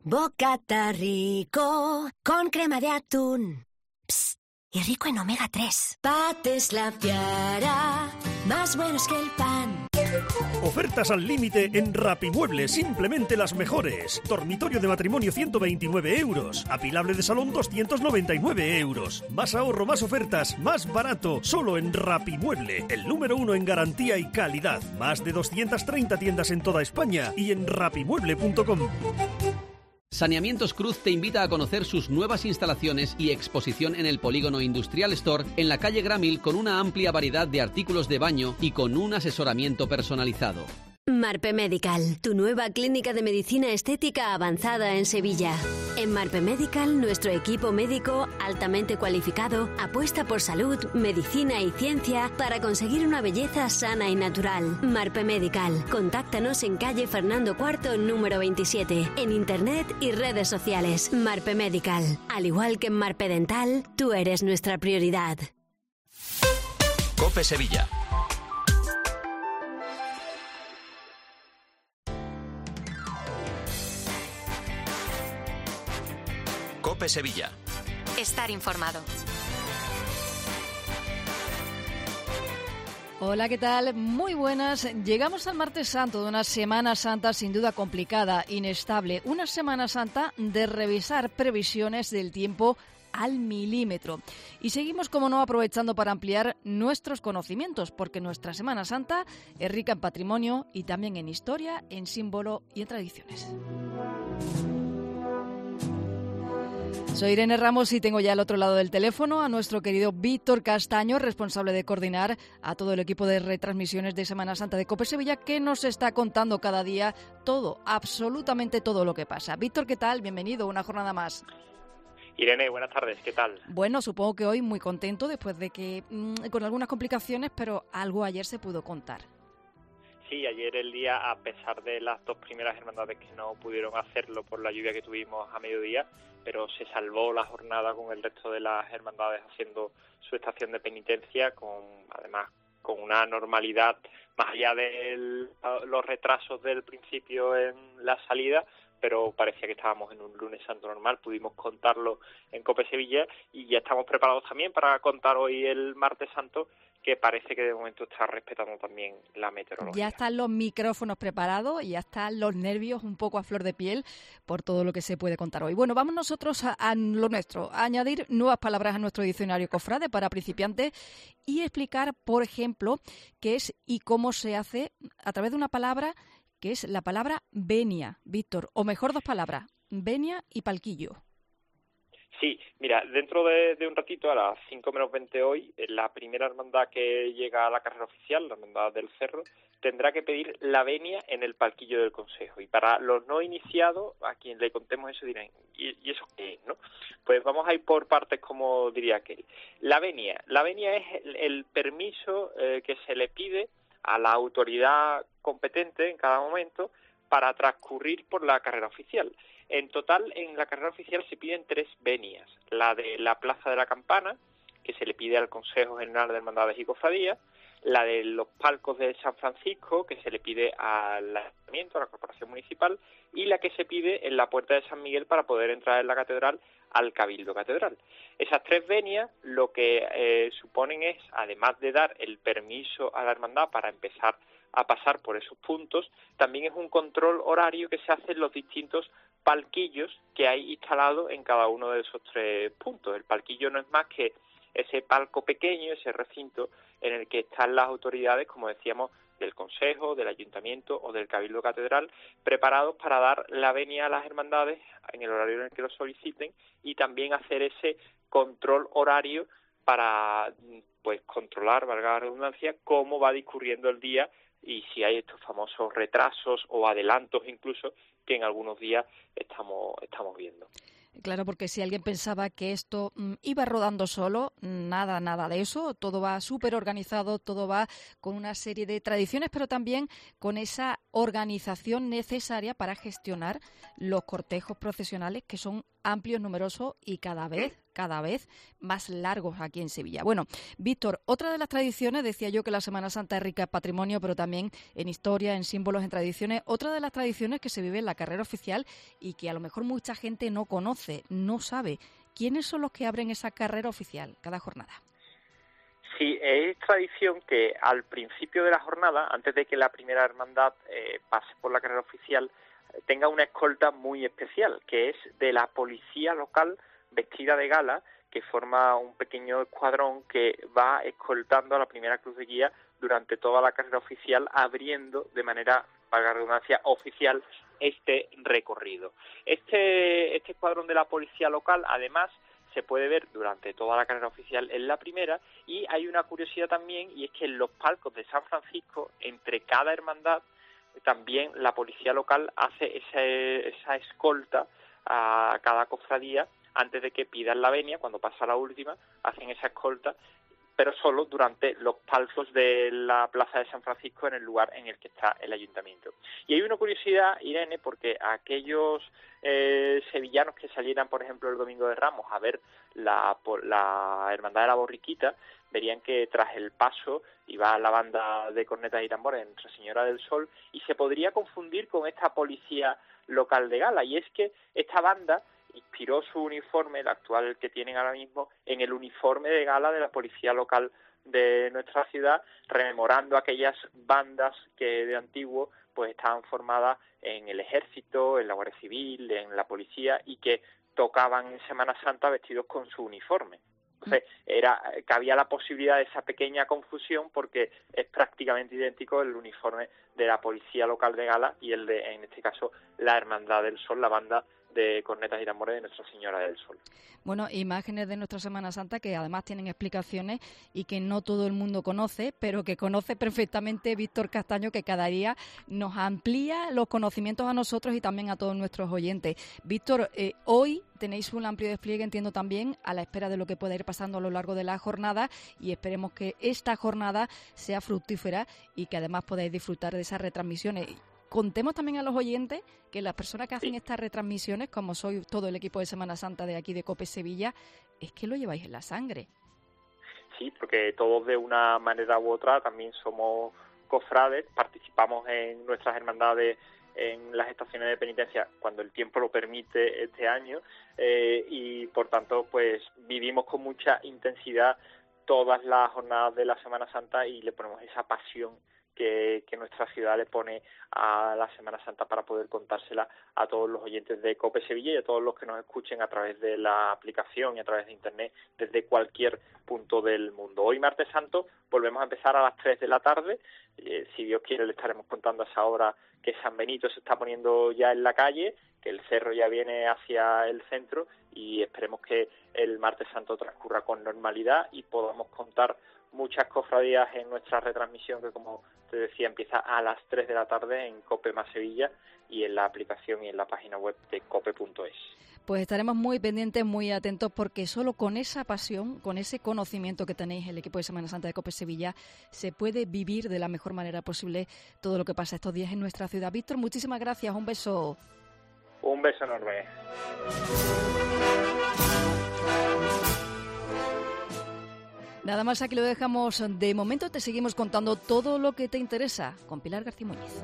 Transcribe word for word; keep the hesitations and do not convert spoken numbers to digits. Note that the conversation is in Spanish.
Bocata rico con crema de atún. Psst, y rico en omega tres. Pates La Piara, más buenos que el pan. Ofertas al límite en Rapimueble, simplemente las mejores. Dormitorio de matrimonio ciento veintinueve euros. Apilable de salón doscientos noventa y nueve euros. Más ahorro, más ofertas, más barato. Solo en Rapimueble, el número uno en garantía y calidad. Más de doscientas treinta tiendas en toda España y en rapimueble punto com. Saneamientos Cruz te invita a conocer sus nuevas instalaciones y exposición en el Polígono Industrial Store en la calle Gramil, con una amplia variedad de artículos de baño y con un asesoramiento personalizado. Marpe Medical, tu nueva clínica de medicina estética avanzada en Sevilla. En Marpe Medical, nuestro equipo médico altamente cualificado apuesta por salud, medicina y ciencia para conseguir una belleza sana y natural. Marpe Medical, contáctanos en calle Fernando cuarto, número veintisiete, en internet y redes sociales. Marpe Medical, al igual que en Marpe Dental, tú eres nuestra prioridad. COPE Sevilla. COPE Sevilla. Estar informado. Hola, ¿qué tal? Muy buenas. Llegamos al martes santo de una Semana Santa sin duda complicada, inestable. Una Semana Santa de revisar previsiones del tiempo al milímetro. Y seguimos, como no, aprovechando para ampliar nuestros conocimientos, porque nuestra Semana Santa es rica en patrimonio y también en historia, en símbolo y en tradiciones. Soy Irene Ramos y tengo ya al otro lado del teléfono a nuestro querido Víctor Castaño, responsable de coordinar a todo el equipo de retransmisiones de Semana Santa de COPE Sevilla, que nos está contando cada día todo, absolutamente todo lo que pasa. Víctor, ¿qué tal? Bienvenido, una jornada más. Irene, buenas tardes, ¿qué tal? Bueno, supongo que hoy muy contento después de que, mmm, con algunas complicaciones, pero algo ayer se pudo contar. Sí, ayer el día, a pesar de las dos primeras hermandades que no pudieron hacerlo por la lluvia que tuvimos a mediodía, pero se salvó la jornada con el resto de las hermandades haciendo su estación de penitencia, con además con una normalidad, más allá de los retrasos del principio en la salida, pero parecía que estábamos en un lunes santo normal. Pudimos contarlo en COPE Sevilla y ya estamos preparados también para contar hoy el martes santo, que parece que de momento está respetando también la meteorología. Ya están los micrófonos preparados y ya están los nervios un poco a flor de piel por todo lo que se puede contar hoy. Bueno, vamos nosotros a, a lo nuestro, a añadir nuevas palabras a nuestro diccionario cofrade para principiantes y explicar, por ejemplo, qué es y cómo se hace a través de una palabra que es la palabra venia, Víctor, o mejor dos palabras, venia y palquillo. Sí, mira, dentro de, de un ratito, a las cinco menos veinte hoy, la primera hermandad que llega a la carrera oficial, la hermandad del Cerro, tendrá que pedir la venia en el palquillo del Consejo. Y para los no iniciados, a quien le contemos eso dirán, ¿y, y eso qué es, no? Pues vamos a ir por partes, como diría aquel. La venia. La venia es el, el permiso eh, que se le pide a la autoridad competente en cada momento para transcurrir por la carrera oficial. En total, en la carrera oficial se piden tres venias. La de la Plaza de la Campana, que se le pide al Consejo General de Hermandades y Cofradías, la de los palcos de San Francisco, que se le pide al Ayuntamiento, a la Corporación Municipal, y la que se pide en la Puerta de San Miguel para poder entrar en la catedral al Cabildo Catedral. Esas tres venias lo que eh, suponen es, además de dar el permiso a la hermandad para empezar a pasar por esos puntos, también es un control horario que se hace en los distintos palquillos que hay instalados en cada uno de esos tres puntos. El palquillo no es más que ese palco pequeño, ese recinto en el que están las autoridades, como decíamos, del Consejo, del Ayuntamiento o del Cabildo Catedral, preparados para dar la venia a las hermandades en el horario en el que lo soliciten y también hacer ese control horario para, pues, controlar, valga la redundancia, cómo va discurriendo el día y si hay estos famosos retrasos o adelantos incluso que en algunos días estamos estamos viendo. Claro, porque si alguien pensaba que esto mm, iba rodando solo, nada, nada de eso. Todo va súper organizado, todo va con una serie de tradiciones, pero también con esa organización necesaria para gestionar los cortejos procesionales, que son amplios, numerosos y cada vez, cada vez más largos aquí en Sevilla. Bueno, Víctor, otra de las tradiciones, decía yo que la Semana Santa es rica en patrimonio, pero también en historia, en símbolos, en tradiciones. Otra de las tradiciones que se vive en la carrera oficial y que a lo mejor mucha gente no conoce, no sabe. ¿Quiénes son los que abren esa carrera oficial cada jornada? Sí, es tradición que al principio de la jornada, antes de que la primera hermandad eh, pase por la carrera oficial, tenga una escolta muy especial, que es de la policía local vestida de gala, que forma un pequeño escuadrón que va escoltando a la primera cruz de guía durante toda la carrera oficial, abriendo de manera, valga la redundancia, oficial este recorrido. Este, este escuadrón de la policía local, además, se puede ver durante toda la carrera oficial en la primera, y hay una curiosidad también, y es que en los palcos de San Francisco, entre cada hermandad, también la policía local hace esa, esa escolta a cada cofradía antes de que pidan la venia. Cuando pasa la última, hacen esa escolta, pero solo durante los palcos de la Plaza de San Francisco, en el lugar en el que está el ayuntamiento. Y hay una curiosidad, Irene, porque aquellos eh, sevillanos que salieran, por ejemplo, el Domingo de Ramos a ver la, la Hermandad de la Borriquita, verían que tras el paso iba la banda de cornetas y tambores de Nuestra Señora del Sol, y se podría confundir con esta policía local de gala. Y es que esta banda inspiró su uniforme, el actual que tienen ahora mismo, en el uniforme de gala de la policía local de nuestra ciudad, rememorando aquellas bandas que de antiguo pues estaban formadas en el ejército, en la Guardia Civil, en la policía, y que tocaban en Semana Santa vestidos con su uniforme. Entonces, era, cabía la posibilidad de esa pequeña confusión, porque es prácticamente idéntico el uniforme de la policía local de gala y el de, en este caso, la Hermandad del Sol, la banda de cornetas y tambores de Nuestra Señora del Sol. Bueno, imágenes de nuestra Semana Santa que además tienen explicaciones y que no todo el mundo conoce, pero que conoce perfectamente Víctor Castaño, que cada día nos amplía los conocimientos a nosotros y también a todos nuestros oyentes. Víctor, eh, hoy tenéis un amplio despliegue, entiendo también, a la espera de lo que pueda ir pasando a lo largo de la jornada, y esperemos que esta jornada sea fructífera y que además podáis disfrutar de esas retransmisiones. Contemos también a los oyentes que las personas que hacen sí. estas retransmisiones, como soy todo el equipo de Semana Santa de aquí de COPE Sevilla, es que lo lleváis en la sangre. Sí, porque todos de una manera u otra también somos cofrades, participamos en nuestras hermandades en las estaciones de penitencia cuando el tiempo lo permite este año, eh, y por tanto pues vivimos con mucha intensidad todas las jornadas de la Semana Santa y le ponemos esa pasión Que, que nuestra ciudad le pone a la Semana Santa para poder contársela a todos los oyentes de COPE Sevilla y a todos los que nos escuchen a través de la aplicación y a través de Internet desde cualquier punto del mundo. Hoy, martes santo, volvemos a empezar a las tres de la tarde. Eh, si Dios quiere, le estaremos contando a esa hora que San Benito se está poniendo ya en la calle, que el cerro ya viene hacia el centro, y esperemos que el martes santo transcurra con normalidad y podamos contar muchas cofradías en nuestra retransmisión, que como te decía empieza a las tres de la tarde en COPE más Sevilla y en la aplicación y en la página web de cope punto es. Pues estaremos muy pendientes, muy atentos, porque solo con esa pasión, con ese conocimiento que tenéis el equipo de Semana Santa de COPE Sevilla, se puede vivir de la mejor manera posible todo lo que pasa estos días en nuestra ciudad. Víctor, muchísimas gracias, un beso. Un beso enorme. Nada más, aquí lo dejamos. De momento te seguimos contando todo lo que te interesa con Pilar García Muñiz.